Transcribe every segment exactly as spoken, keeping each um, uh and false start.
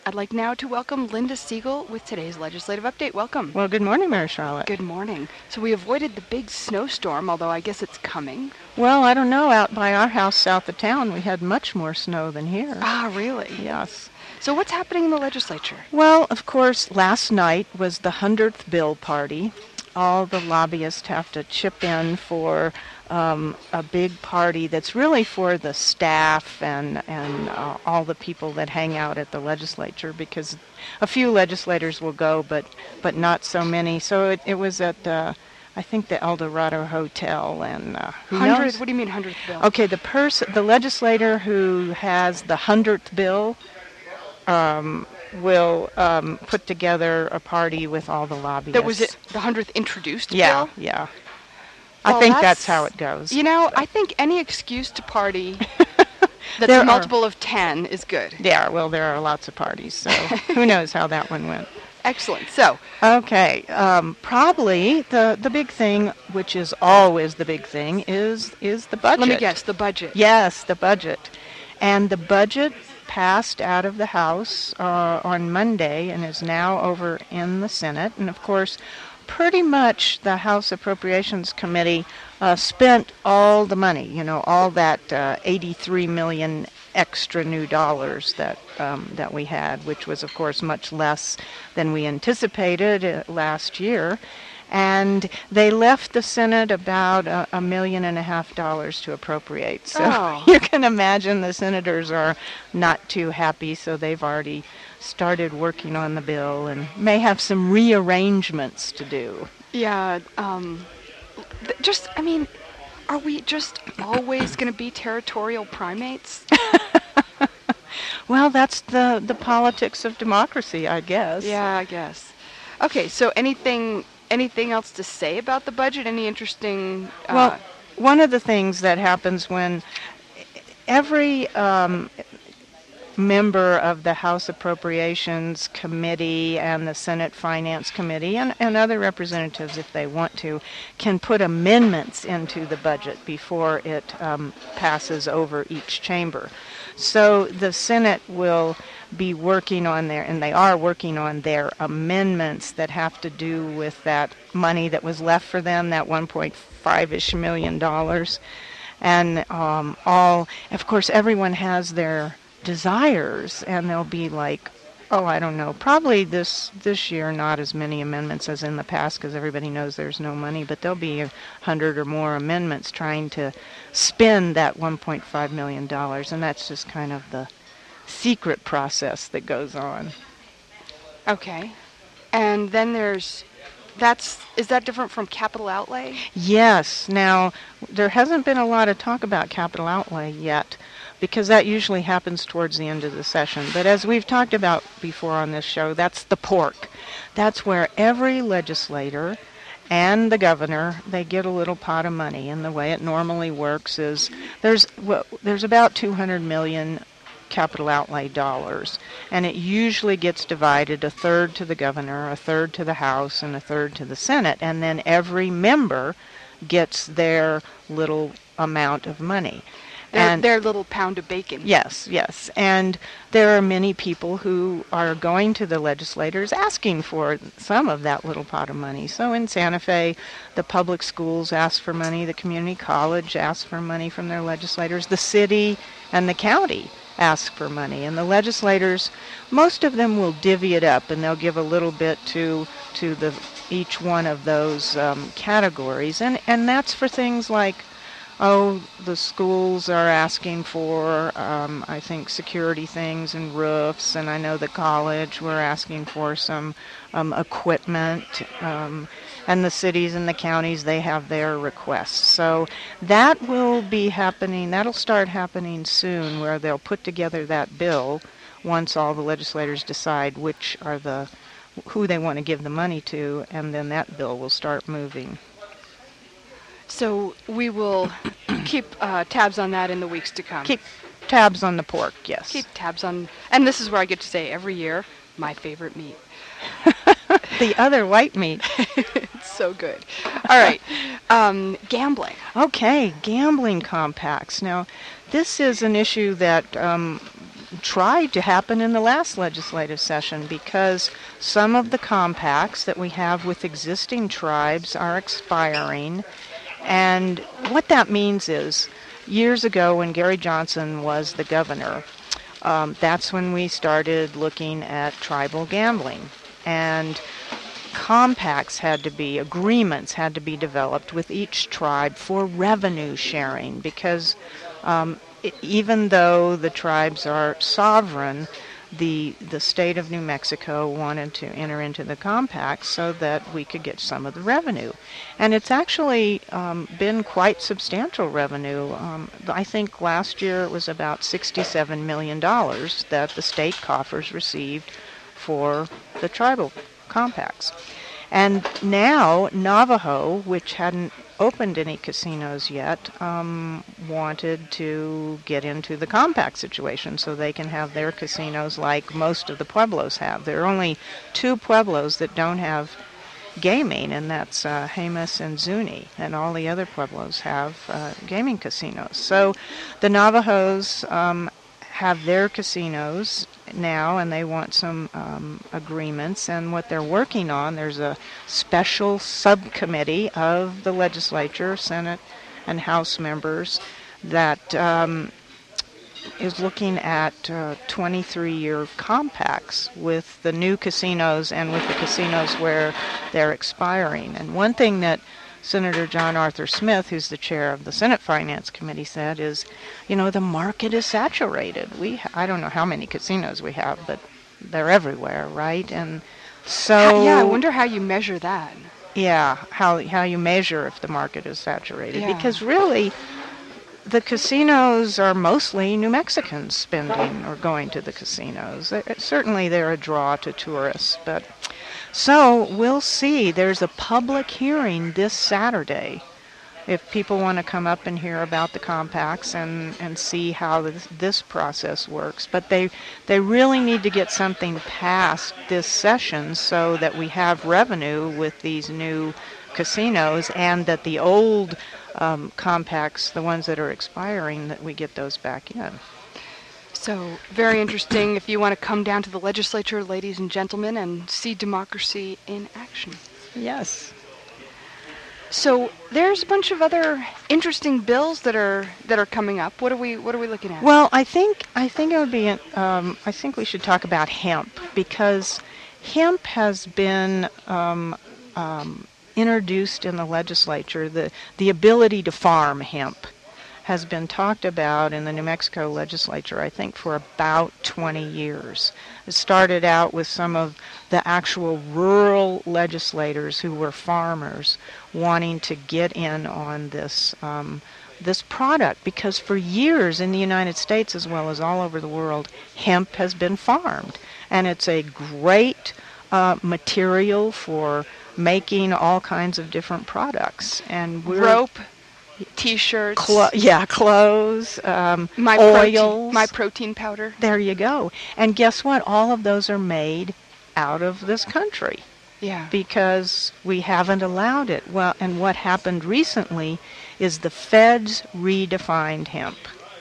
I'd like now to welcome Linda Siegel with today's legislative update. Welcome. Well, good morning, Mary Charlotte. Good morning. So we avoided the big snowstorm, although I guess it's coming. Well, I don't know. Out by our house south of town, we had much more snow than here. Ah, really? Yes. So what's happening in the legislature? Well, of course, last night was the hundredth bill party. All the lobbyists have to chip in for um, a big party that's really for the staff and, and uh, all the people that hang out at the legislature, because a few legislators will go, but, but not so many. So it, it was at, uh, I think, the El Dorado Hotel. And uh, who Hundred? knows? What do you mean hundredth bill? Okay, the person, the legislator who has the hundredth bill um, will um, put together a party with all the lobbyists. That was it. The hundredth introduced Yeah, bill? yeah. Well, I think that's, that's how it goes. You know, I think any excuse to party that's There a are- multiple of ten is good. Yeah, well, there are lots of parties, so who knows how that one went. Excellent. So, Okay, um, probably the, the big thing, which is always the big thing, is is the budget. let me guess, the budget. Yes, the budget. And the budget passed out of the House uh, on Monday and is now over in the Senate. And of course, pretty much the House Appropriations Committee uh, spent all the money, you know, all that uh, eighty-three million extra new dollars that um, that we had, which was, of course, much less than we anticipated uh, last year. And they left the Senate about a, a million and a half dollars to appropriate. So Oh. you can imagine the senators are not too happy, so they've already started working on the bill and may have some rearrangements to do. Yeah, um, th- just, I mean, are we just always going to be territorial primates? Well, that's the, the politics of democracy, I guess. Yeah, I guess. Okay, so anything anything else to say about the budget? Any interesting... Uh, Well, one of the things that happens when every um, member of the House Appropriations Committee and the Senate Finance Committee and, and other representatives, if they want to, can put amendments into the budget before it um, passes over each chamber. So the Senate will be working on their, and they are working on their amendments that have to do with that money that was left for them, that one point five-ish million dollars. And um, all, of course, everyone has their desires, and there'll be like, oh, I don't know, probably this this year not as many amendments as in the past because everybody knows there's no money, but there'll be a hundred or more amendments trying to spend that one point five million dollars, and that's just kind of the secret process that goes on. okay. And then there's... That's... Is that different from capital outlay? Yes, now, there hasn't been a lot of talk about capital outlay yet, because that usually happens towards the end of the session. But as we've talked about before on this show, that's the pork. That's where every legislator and the governor, they get a little pot of money. And the way it normally works is there's well, there's about two hundred million capital outlay dollars, and it usually gets divided a third to the governor, a third to the House, and a third to the Senate. And then every member gets their little amount of money. Their, And their little pound of bacon. yes, yes. And there are many people who are going to the legislators asking for some of that little pot of money. So in Santa Fe, the public schools ask for money, the community college asks for money from their legislators, the city and the county ask for money. And the legislators, most of them will divvy it up, and they'll give a little bit to to the each one of those um, categories. And, and that's for things like, oh, the schools are asking for, um, I think, security things and roofs, and I know the college, we're asking for some um, equipment, um, and the cities and the counties, they have their requests. So that will be happening, that'll start happening soon, where they'll put together that bill once all the legislators decide which are the, who they want to give the money to, and then that bill will start moving. So we will keep uh, tabs on that in the weeks to come. Keep tabs on the pork, yes. Keep tabs on... And this is where I get to say every year, my favorite meat. The other white meat. It's so good. All right. Um, gambling. Okay, gambling compacts. Now, this is an issue that um, tried to happen in the last legislative session because some of the compacts that we have with existing tribes are expiring. And what that means is, years ago when Gary Johnson was the governor, um, that's when we started looking at tribal gambling. And compacts had to be, agreements had to be developed with each tribe for revenue sharing because um, it, even though the tribes are sovereign, the the state of New Mexico wanted to enter into the compact so that we could get some of the revenue. And it's actually um, been quite substantial revenue. Um, I think last year it was about sixty-seven million dollars that the state coffers received for the tribal compacts. And now Navajo, which hadn't opened any casinos yet, um, wanted to get into the compact situation so they can have their casinos like most of the pueblos have. There are only two pueblos that don't have gaming, and that's uh, Jemez and Zuni, and all the other pueblos have uh, gaming casinos. So the Navajos um, have their casinos now, and they want some um, agreements. And what they're working on, there's a special subcommittee of the legislature, Senate and House members, that um, is looking at uh, twenty-three-year compacts with the new casinos and with the casinos where they're expiring. And one thing that Senator John Arthur Smith, who's the chair of the Senate Finance Committee, said is, you know, the market is saturated. We, ha- I don't know how many casinos we have, but they're everywhere, right? And so, yeah, I wonder how you measure that. Yeah, how how you measure if the market is saturated, Yeah. because really, the casinos are mostly New Mexicans spending or going to the casinos. They're, certainly, they're a draw to tourists, but. So we'll see. There's a public hearing this Saturday if people want to come up and hear about the compacts and, and see how this, this process works. But they they really need to get something passed this session so that we have revenue with these new casinos, and that the old um, compacts, the ones that are expiring, that we get those back in. So, very interesting if you want to come down to the legislature, ladies and gentlemen, and see democracy in action. Yes. So, there's a bunch of other interesting bills that are that are coming up. What are we What are we looking at? Well, I think I think it would be. Um, I think we should talk about hemp, because hemp has been um, um, introduced in the legislature. The the ability to farm hemp has been talked about in the New Mexico legislature, I think, for about twenty years. It started out with some of the actual rural legislators who were farmers wanting to get in on this um, this product, because for years in the United States, as well as all over the world, hemp has been farmed, and it's a great uh, material for making all kinds of different products. And we're rope. T-shirts. Clo- yeah, clothes, um, my oils. Protein, my protein powder. There you go. And guess what? All of those are made out of this country. Yeah. Because we haven't allowed it. Well, and what happened recently is the feds redefined hemp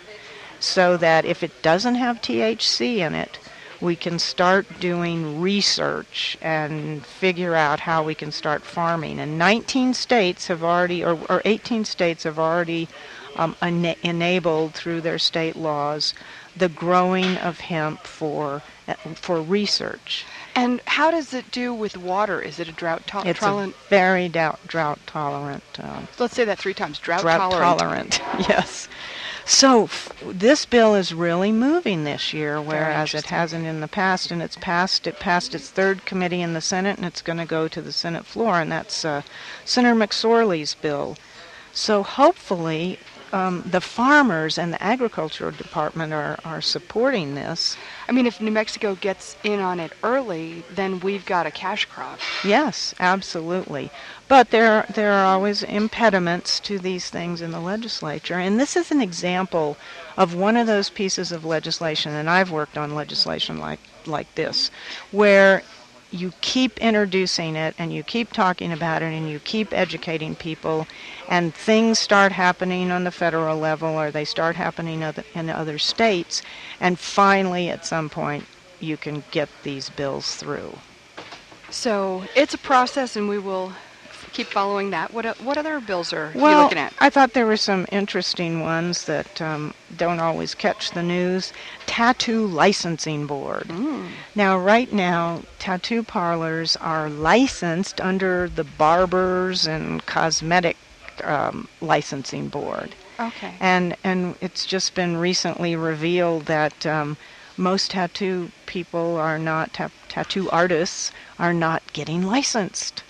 so that if it doesn't have T H C in it, we can start doing research and figure out how we can start farming. And nineteen states have already, or, or eighteen states have already um, ena- enabled through their state laws the growing of hemp for for research. And how does it do with water? Is it a drought to- it's tolerant? It's a very dou- drought tolerant. Um, Let's say that three times. Drought, drought tolerant. tolerant. Yes. So f- this bill is really moving this year, whereas it hasn't in the past, and it's passed. It passed its third committee in the Senate, and it's going to go to the Senate floor, and that's uh, Senator McSorley's bill. So hopefully, um, the farmers and the agricultural department are, are supporting this. I mean, if New Mexico gets in on it early, then we've got a cash crop. Yes, absolutely. But there, there are always impediments to these things in the legislature. And this is an example of one of those pieces of legislation, and I've worked on legislation like, like this, where you keep introducing it and you keep talking about it and you keep educating people, and things start happening on the federal level or they start happening other, in other states, and finally at some point you can get these bills through. So it's a process, and we will keep following that. What o- what other bills are Well, you looking at? I thought there were some interesting ones that um, don't always catch the news. Tattoo Licensing Board. Mm. Now, right now, tattoo parlors are licensed under the Barbers and Cosmetic um, Licensing Board. Okay. And and it's just been recently revealed that um, most tattoo people are not, ta- tattoo artists are not getting licensed.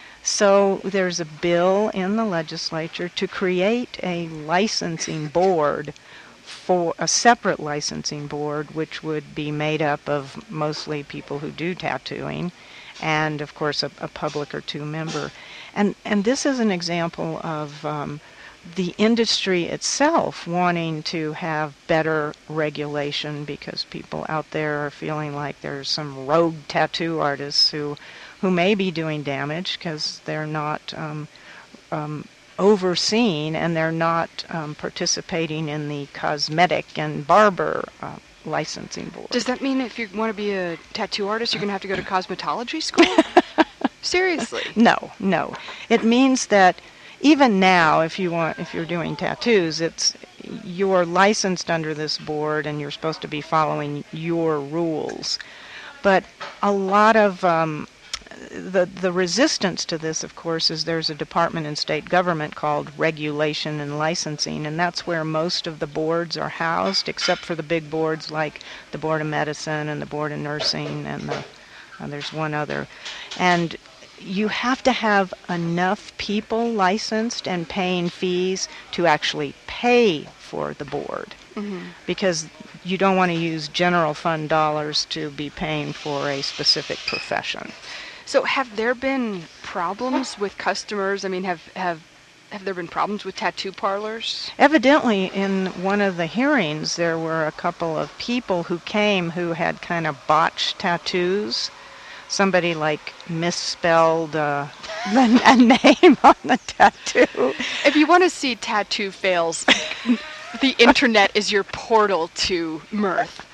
So there's a bill in the legislature to create a licensing board, for a separate licensing board, which would be made up of mostly people who do tattooing, and of course a, a public or two member. And and this is an example of um, the industry itself wanting to have better regulation, because people out there are feeling like there's some rogue tattoo artists who who may be doing damage because they're not um, um, overseen and they're not um, participating in the cosmetic and barber uh, licensing board. Does that mean if you want to be a tattoo artist, you're going to have to go to cosmetology school? Seriously? No, no. It means that even now, if you want, if you're doing tattoos, it's you're licensed under this board and you're supposed to be following your rules. But a lot of um, the the resistance to this, of course, is there's a department in state government called Regulation and Licensing, and that's where most of the boards are housed, except for the big boards like the Board of Medicine and the Board of Nursing, and the, uh, there's one other. And you have to have enough people licensed and paying fees to actually pay for the board, Mm-hmm. because you don't want to use general fund dollars to be paying for a specific profession. So have there been problems with customers? I mean, have have have there been problems with tattoo parlors? Evidently, in one of the hearings, there were a couple of people who came who had kind of botched tattoos. Somebody like misspelled uh, the, a name on the tattoo. If you want to see tattoo fails, the internet is your portal to mirth.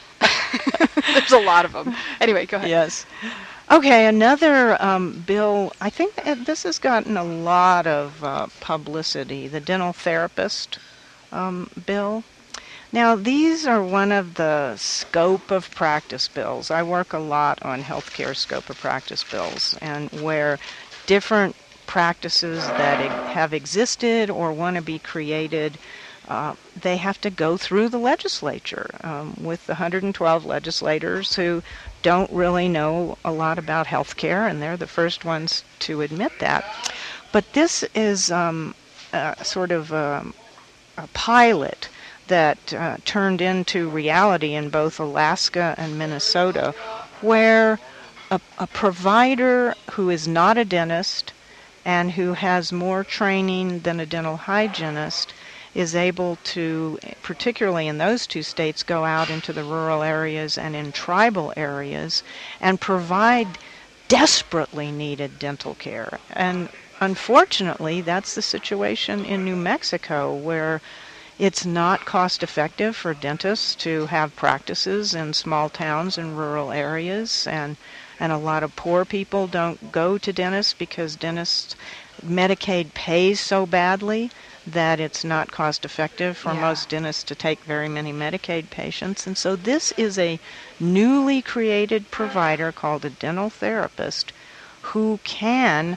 There's a lot of them. Anyway, go ahead. Yes. Okay, another um, bill, I think that this has gotten a lot of uh, publicity, the dental therapist um, bill. Now, these are one of the scope of practice bills. I work a lot on healthcare scope of practice bills, and where different practices that e- have existed or want to be created, uh, they have to go through the legislature um, with the one hundred twelve legislators who don't really know a lot about healthcare, and they're the first ones to admit that. But this is um, uh, sort of um, a pilot that uh, turned into reality in both Alaska and Minnesota, where a, a provider who is not a dentist and who has more training than a dental hygienist is able to, particularly in those two states, go out into the rural areas and in tribal areas and provide desperately needed dental care. And unfortunately, that's the situation in New Mexico, where it's not cost effective for dentists to have practices in small towns and rural areas, and and a lot of poor people don't go to dentists because dentists Medicaid pays so badly that it's not cost effective for Yeah. most dentists to take very many Medicaid patients. And so this is a newly created provider called a dental therapist who can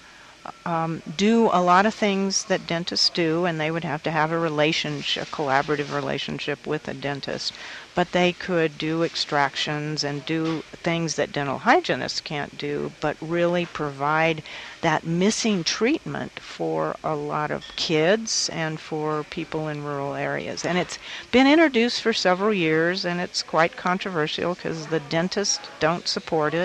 um, do a lot of things that dentists do, and they would have to have a relationship, a collaborative relationship with a dentist. But they could do extractions and do things that dental hygienists can't do, but really provide that missing treatment for a lot of kids and for people in rural areas. And it's been introduced for several years, and it's quite controversial because the dentists don't support it.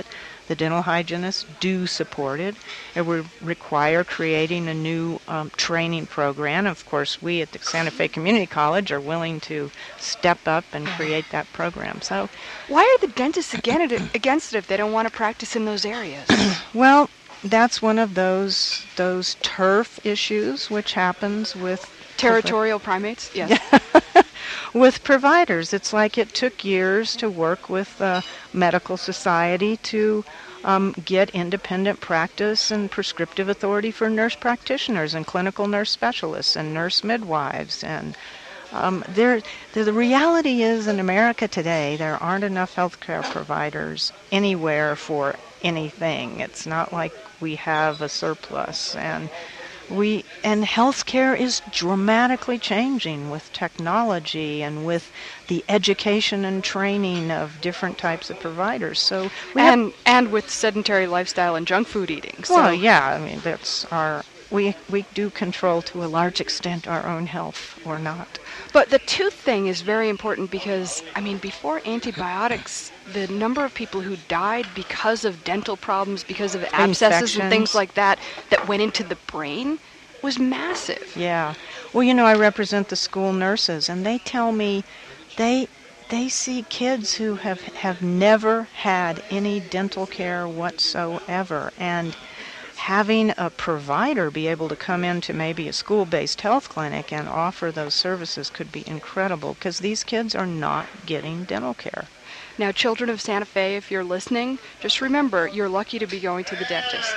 The dental hygienists do support it. It would require creating a new um, training program. Of course, we at the Santa Fe Community College are willing to step up and create that program. So, why are the dentists against it, against it if they don't want to practice in those areas? Well, that's one of those those turf issues which happens with territorial primates. Yes. With providers. It's like it took years to work with the medical society to um, get independent practice and prescriptive authority for nurse practitioners and clinical nurse specialists and nurse midwives. And um, there, the, the reality is in America today, there aren't enough healthcare providers anywhere for anything. It's not like we have a surplus. And We and healthcare is dramatically changing with technology and with the education and training of different types of providers. So we and have, and with sedentary lifestyle and junk food eating. So. Well, yeah, I mean that's our we we do control to a large extent our own health or not. But the tooth thing is very important because I mean before antibiotics, the number of people who died because of dental problems, because of abscesses and things like that, that went into the brain was massive. Yeah. Well, you know, I represent the school nurses, and they tell me they they see kids who have, have never had any dental care whatsoever, and having a provider be able to come into maybe a school-based health clinic and offer those services could be incredible, because these kids are not getting dental care. Now, children of Santa Fe, if you're listening, just remember, you're lucky to be going to the dentist.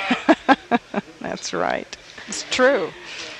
That's right. It's true.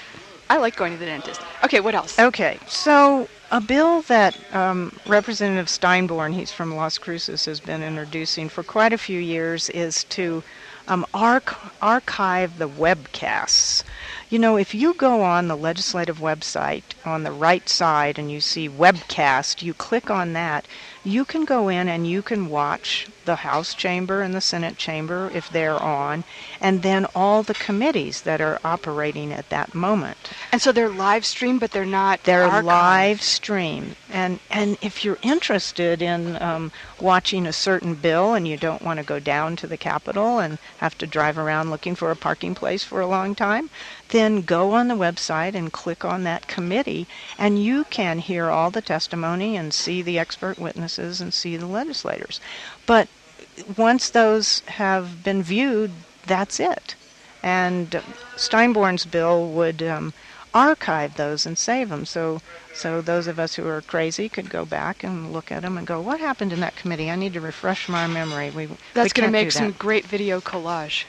I like going to the dentist. Okay, what else? Okay, so a bill that um, Representative Steinborn, he's from Las Cruces, has been introducing for quite a few years is to um, arch- archive the webcasts. You know, if you go on the legislative website on the right side and you see webcast, you click on that, you can go in and you can watch the House chamber and the Senate chamber if they're on, and then all the committees that are operating at that moment. And so they're live streamed, but they're not They're archived. live streamed. And, and if you're interested in um, watching a certain bill and you don't want to go down to the Capitol and have to drive around looking for a parking place for a long time, then go on the website and click on that committee, and you can hear all the testimony and see the expert witnesses and see the legislators. But once those have been viewed, that's it. And Steinborn's bill would um, archive those and save them. So, so those of us who are crazy could go back and look at them and go, "What happened in that committee? I need to refresh my memory." We that's going to make some great video collage.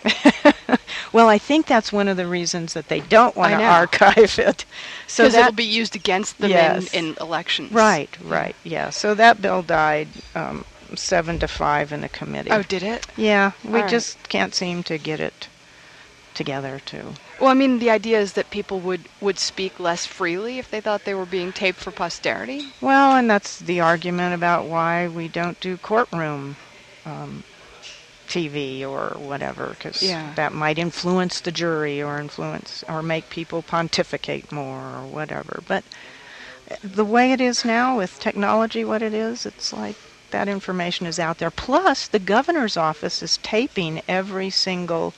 Well, I think that's one of the reasons that they don't want I to know. archive it. So Because that it'll be used against them Yes. in, in elections. Right, right, yeah. So that bill died um, seven to five in the committee. Oh, did it? Yeah, we All right. just can't seem to get it together to. Well, I mean, the idea is that people would, would speak less freely if they thought they were being taped for posterity. Well, and that's the argument about why we don't do courtroom um, T V or whatever, because Yeah. that might influence the jury or influence or make people pontificate more or whatever. But the way it is now with technology, what it is, it's like that information is out there. Plus, the governor's office is taping every single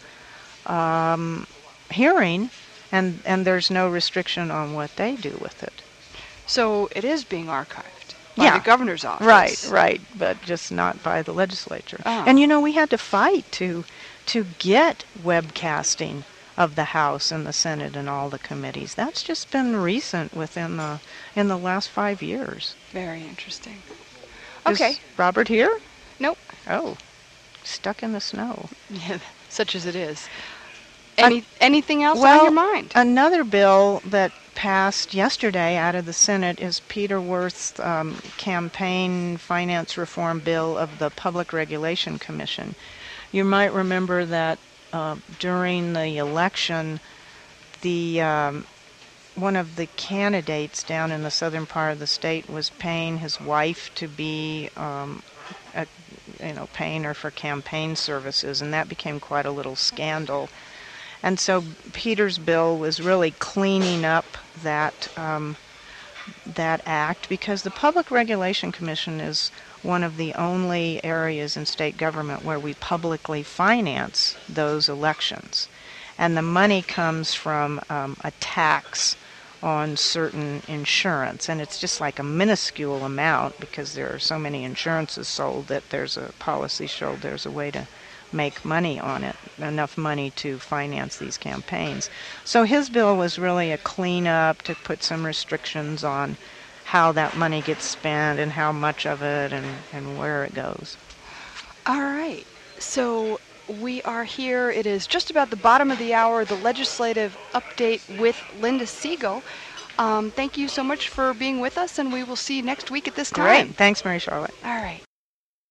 um, hearing, and, and there's no restriction on what they do with it. So it is being archived by Yeah. the governor's office. Right, right, but just not by the legislature. Oh. And you know, we had to fight to to get webcasting of the House and the Senate and all the committees. That's just been recent within the in the last five years. Very interesting. Is Okay. Robert here? Nope. Oh, stuck in the snow. Yeah, such as it is. Any anything else well, on your mind? Another bill that passed yesterday out of the Senate is Peter Worth's um, campaign finance reform bill of the Public Regulation Commission. You might remember that uh, during the election, the um, one of the candidates down in the southern part of the state was paying his wife to be, um, a, you know, paying her for campaign services, and that became quite a little scandal. And so Peter's bill was really cleaning up that um, that act, because the Public Regulation Commission is one of the only areas in state government where we publicly finance those elections. And the money comes from um, a tax on certain insurance, and it's just like a minuscule amount because there are so many insurances sold that there's a policy showed there's a way to make money on it, enough money to finance these campaigns. So his bill was really a cleanup to put some restrictions on how that money gets spent and how much of it and, and where it goes. All right. So we are here. It is just about the bottom of the hour, the legislative update with Linda Siegel. Um, thank you so much for being with us, and we will see you next week at this time. Great. Thanks, Mary Charlotte. All right.